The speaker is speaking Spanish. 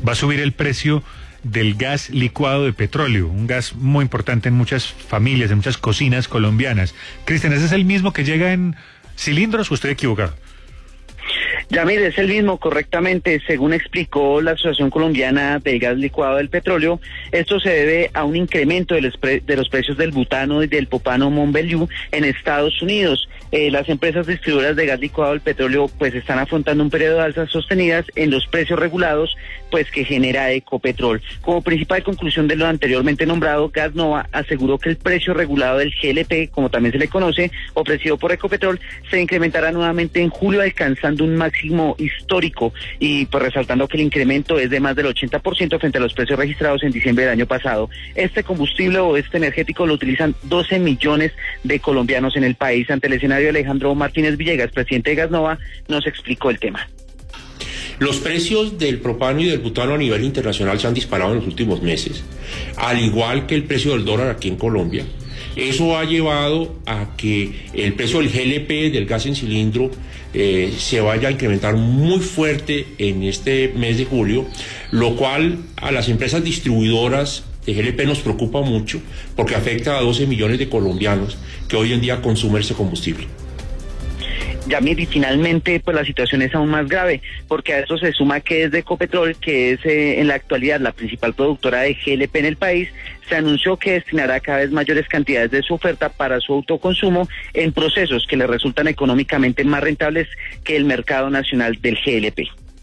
va a subir el precio del gas licuado de petróleo, un gas muy importante en muchas familias, en muchas cocinas colombianas. Cristian, ¿ese es el mismo que llega en cilindros o estoy equivocado? Yamir, es el mismo, correctamente. Según explicó la Asociación Colombiana del Gas Licuado del Petróleo, esto se debe a un incremento de los precios del butano y del propano Mont Belvieu en Estados Unidos. Las empresas distribuidoras de gas licuado del petróleo pues están afrontando un periodo de alzas sostenidas en los precios regulados pues que genera Ecopetrol. Como principal conclusión de lo anteriormente nombrado, Gasnova aseguró que el precio regulado del GLP, como también se le conoce, ofrecido por Ecopetrol, se incrementará nuevamente en julio, alcanzando un máximo histórico, y pues resaltando que el incremento es de más del 80% frente a los precios registrados en diciembre del año pasado. Este combustible o este energético lo utilizan 12 millones de colombianos en el país. Ante el escenario, Alejandro Martínez Villegas, presidente de Gasnova, nos explicó el tema. Los precios del propano y del butano a nivel internacional se han disparado en los últimos meses, al igual que el precio del dólar aquí en Colombia. Eso ha llevado a que el precio del GLP, del gas en cilindro, se vaya a incrementar muy fuerte en este mes de julio, lo cual a las empresas distribuidoras de GLP nos preocupa mucho porque afecta a 12 millones de colombianos que hoy en día consumen ese combustible. Yamir, y finalmente pues la situación es aún más grave, porque a esto se suma que desde Ecopetrol, que es en la actualidad la principal productora de GLP en el país, se anunció que destinará cada vez mayores cantidades de su oferta para su autoconsumo en procesos que le resultan económicamente más rentables que el mercado nacional del GLP.